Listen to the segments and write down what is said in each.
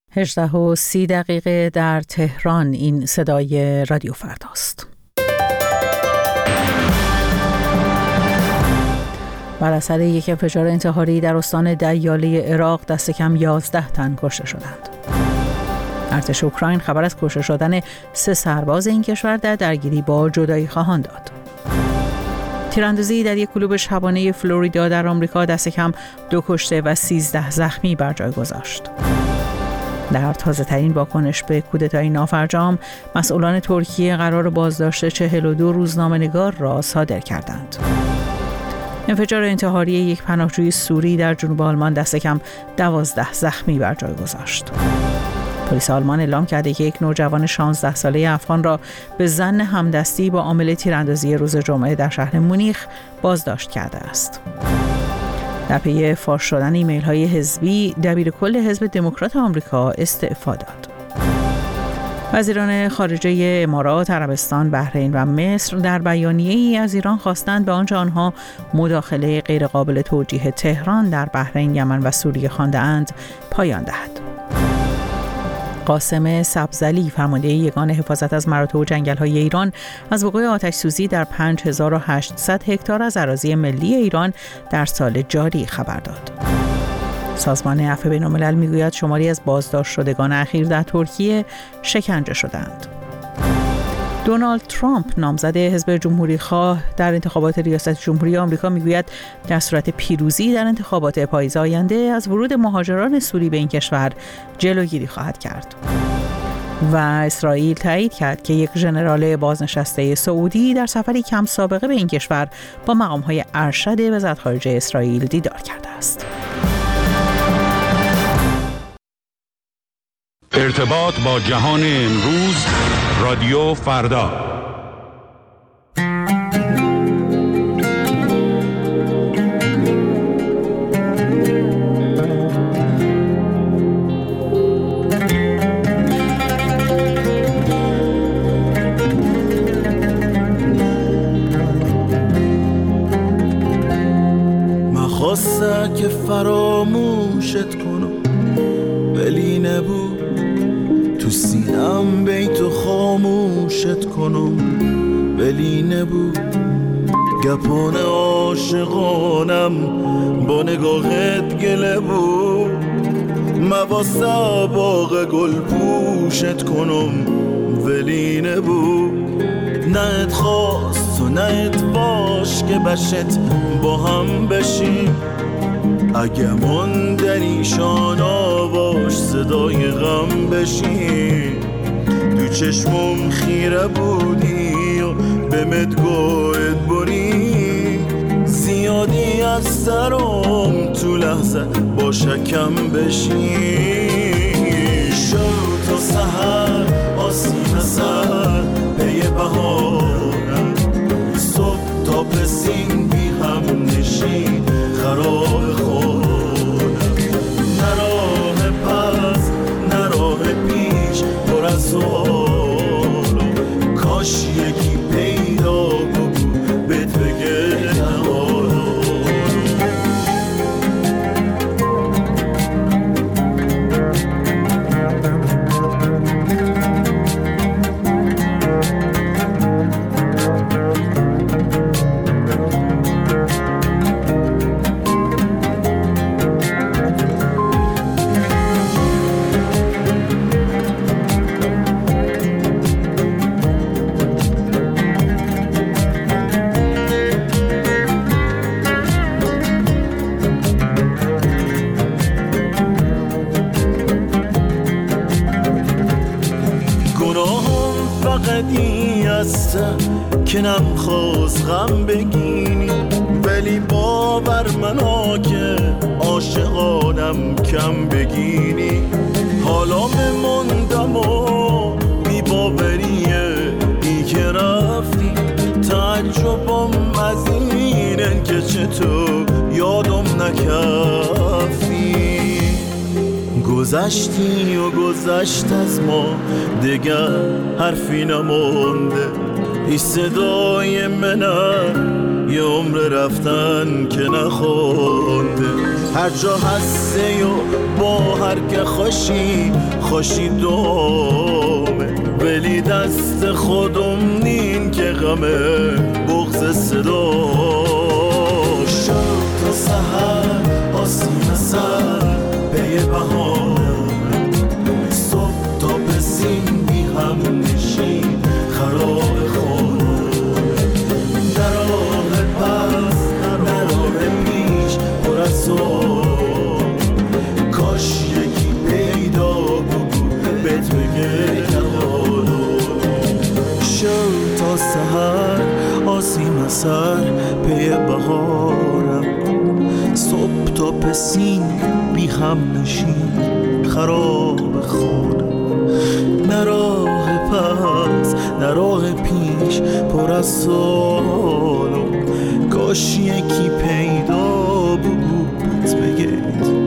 18:30 در تهران. این صدای رادیو فرداست. بر اثر یک انفجار انتحاری در استان دیاله عراق دست کم 11 تن کشته شدند. ارتش اوکراین خبر از کشته شدن 3 سرباز این کشور در درگیری با جدایی خواهان داد. تیراندازی در یک کلوب شبانه فلوریدا در آمریکا دست کم 2 کشته و 13 زخمی بر جای گذاشت. در تازه‌ترین واکنش به کودتای نافرجام، مسئولان ترکیه قرار بازداشت 42 روزنامه‌نگار را صادر کردند. انفجار انتحاری یک پناهجوی سوری در جنوب آلمان دست کم 12 زخمی بر جای گذاشت. پلیس آلمان اعلام کرده که یک نوجوان 16 ساله افغان را به ظن همدستی با عامل تیراندازی روز جمعه در شهر مونیخ بازداشت کرده است. در پی فاش شدن ایمیل‌های حزبی، دبیرکل حزب دموکرات آمریکا استعفا داد. وزیران خارجه امارات، عربستان، بحرین و مصر در بیانیه‌ای از ایران خواستند به آنچه آنها مداخله غیرقابل توجیه تهران در بحرین، یمن و سوریه خوانده‌اند پایان دهد. قاسم سبزعلی، فرمانده یگان حفاظت از مراتع و جنگل‌های ایران، از وقوع آتش‌سوزی در 5800 هکتار از اراضی ملی ایران در سال جاری خبر داد. سازمان عفو بین‌الملل می‌گوید شماری از بازداشت شدگان اخیر در ترکیه شکنجه شدند. دونالد ترامپ، نامزد حزب جمهوری‌خواه در انتخابات ریاست جمهوری آمریکا، می‌گوید در صورت پیروزی در انتخابات پاییز آینده از ورود مهاجران سوری به این کشور جلوگیری خواهد کرد. و اسرائیل تایید کرد که یک ژنرال بازنشسته سعودی در سفری کم سابقه به این کشور با مقام‌های ارشد وزارت خارجه اسرائیل دیدار کرده است. ارتباط با جهان امروز، رادیو فردا. مخواسته که فراموشت کنم ولی نبود، تو سینم بیتو خاموشت کنم ولی نبود. گپان عاشقانم با نگاهت گله بود، مواسه باغ گل پوشت کنم ولی نبود. نه ات خواست و نه ات باش که بشت با هم بشیم، اگه ماندنی شان آواش صدای غم بشی. تو چشمم خیره بودی و به مدگوهت بری، زیادی از سرم تو لحظه با شکم بشی. شب تا سحر آسین سر پی بهارم، صبح تا پسین بی هم نشین خراب خودم. نراه پس نراه پیش پر از سوالم، کاش یکی پیدا بود بهت بگه نهارم. که نمیخواست غم بگینی، ولی باور منا که عاشقانم کم بگینی. حالا بموندم و بی باوریه ای که رفتی، تعجبم از اینه که چطور یادم نکفتی. گذشتی و گذشت از ما دیگر حرفی نمونده، این صدای منم یه عمر رفتن که نخونده. هر جا هسته و با هر که خوشی دومه ولی دست خودم نین که غمه بغض صدا شد تا سحر آسین سر به بهارم صبح تا بسیم بی هم نشین خراب خانم در راه پس در راه پیش پر از کاش یکی پیدا بود بهت بگه کهالو شد تا سحر آسیم سر پی بهارم صبح تا پسین بی هم نشین خراب خانم نه راه پس نه راه پیش پر از سالو کاش یکی پیدا بود بهت بگه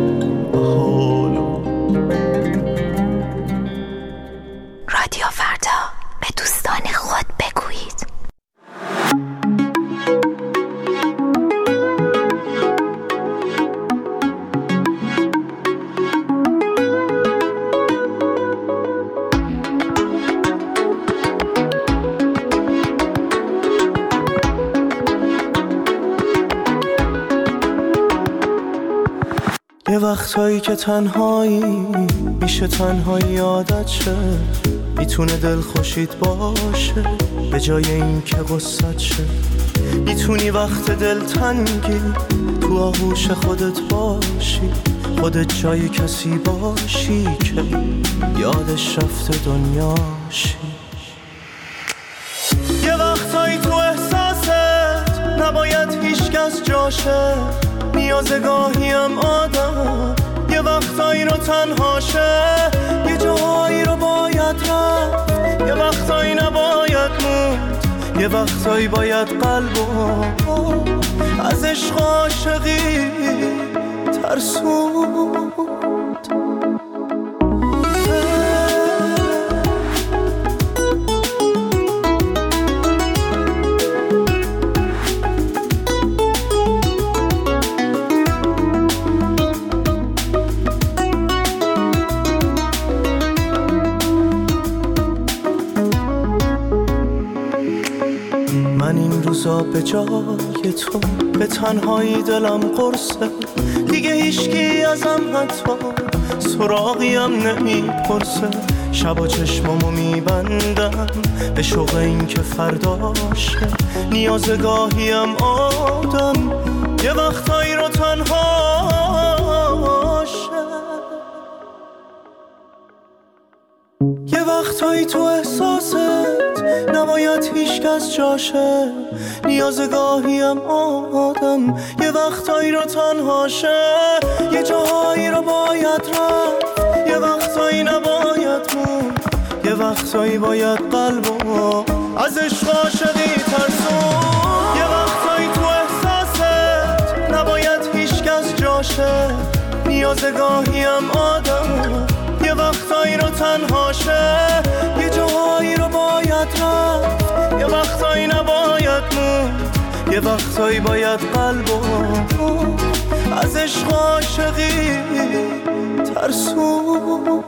رادیو فردا به دوستان خود بگویید. یه وقتایی که تنهایی میشه تنهایی عادت شه میتونه دل خوشید باشه به جای این که غصت شه میتونی وقت دل تنگی تو آغوش خودت باشی خودت جای کسی باشی که یادش رفته دنیاشی یه وقتایی تو احساست نباید هیچکس جاشه نیازگاهیم آدم یه وقتایی رو تنهاشه یه جایی رو باید رفت یه وقتایی نباید موند یه وقتایی باید قلبو از عشق عاشقی ترسوند من این روزا به جای تو به تنهایی دلم قرصه دیگه هیچکی ازم حتی سراغیم نمیپرسه شبا چشمامو میبندم به شوق این که فرداشه نیازگاهیم آدم یه وقتایی رو تنهاشه یه وقتایی تو احساست نباید هیچکس جاشه نیازگاهیم آدم یه وقتایی رو تنهاشه یه جاهایی رو باید رفت یه وقتایی نباید موند یه وقتایی باید قلبو از عشق عاشقی ترسون یه وقتایی تو احساست نباید هیچکس جاشه نیازگاهیم آدم یه وقتایی رو تنهاشه یه جاهایی رو باید رفت یه وقتایی نباید موند یه وقتایی باید قلبو از عشق عاشقی ترسوند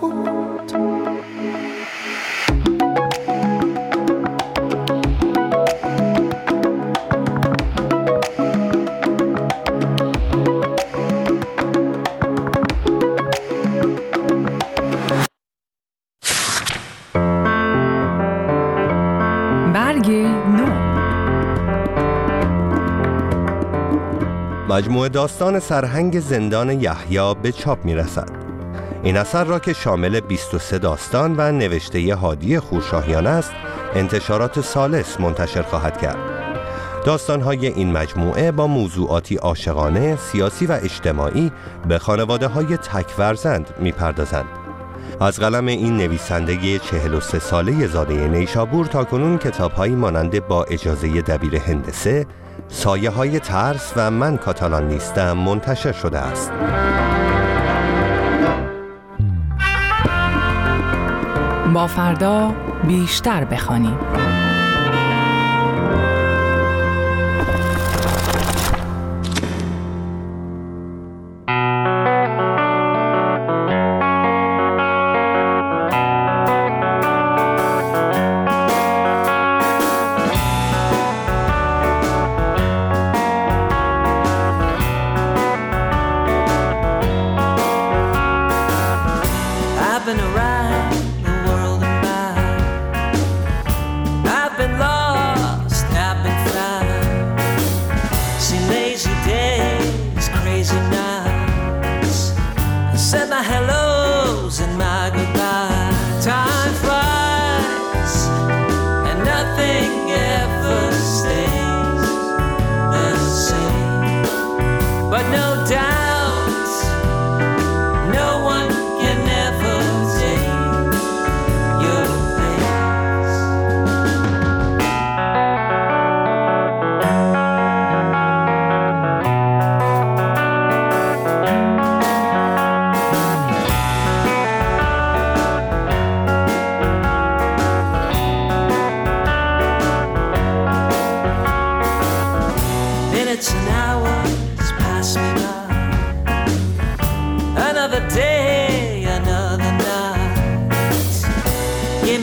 مجموعه داستان سرهنگ زندان یحیی به چاپ می‌رسد. این اثر را که شامل 23 داستان و نوشته هادی خورشاهیان است، انتشارات ثالث منتشر خواهد کرد. داستان‌های این مجموعه با موضوعاتی عاشقانه، سیاسی و اجتماعی به خانواده‌های تک فرزند می‌پردازند. از قلم این نویسنده 43 ساله زاده نیشابور تاکنون کتاب‌هایی مانند با اجازه دبیر هندسه، سایه‌های ترس و من کاتالان نیستم منتشر شده است. با فردا بیشتر بخوانیم.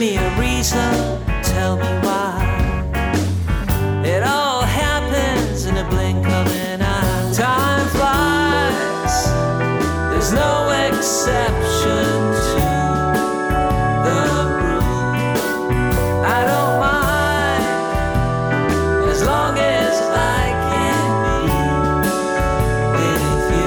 me a reason, tell me why. It all happens in a blink of an eye. Time flies, there's no exception to the rule. I don't mind as long as I can be with you.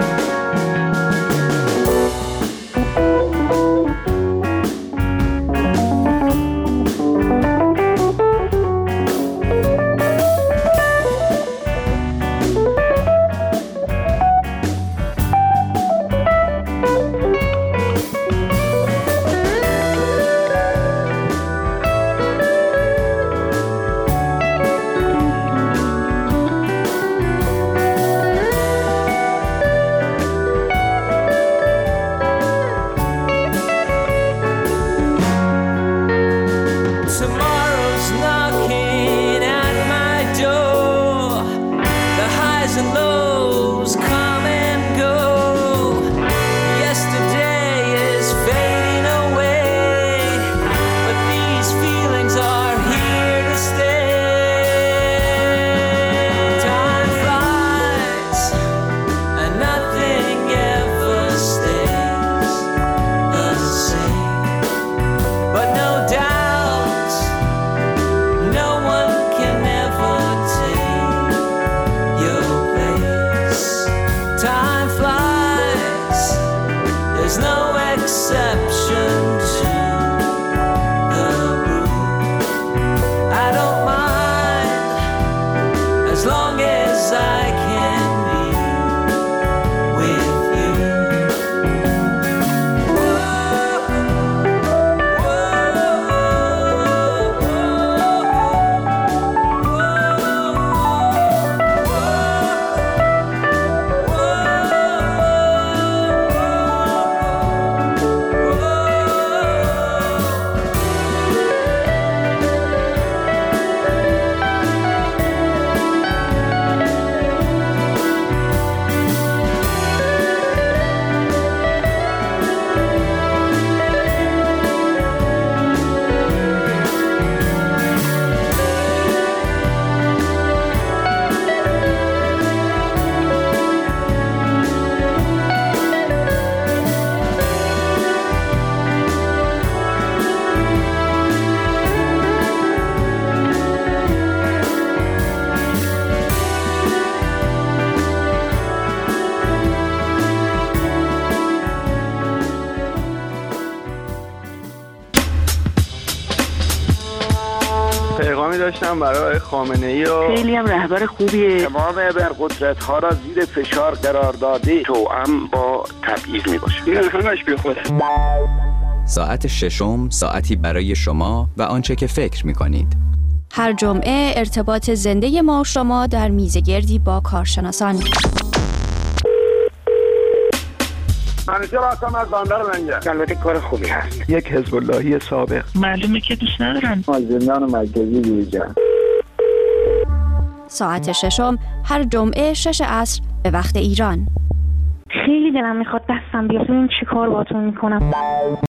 Tomorrow's knocking at my door. The highs and lows come and go. Yesterday is fading away, but these feelings are here to stay. Time flies, and nothing ever stays the same. But no doubt, no one can ever take your place. Time flies, there's no exception to the rule. I don't mind as long as I can be with you. پیغامی داشتم برای خامنه‌ای و خیلی هم رهبر خوبیه. تمام ابرقدرت‌ها را زیر فشار قرار داده توأم با تبعیض میباشه. این همش بیخوده. ساعت ششم، ساعتی برای شما و آنچه که فکر می‌کنید. هر جمعه ارتباط زنده ما و شما در میزگردی با کارشناسان. منیجر هستم از بندر لنگر. البته کار خوبی هست. یک حزب اللهی سابق. معلومه که دوست ندارن. از زندان مرکزی بیرون. ساعت ششم هر جمعه 6 عصر به وقت ایران. خیلی دلم میخواد دستم بیاد. این چیکار باهاتون میکنم؟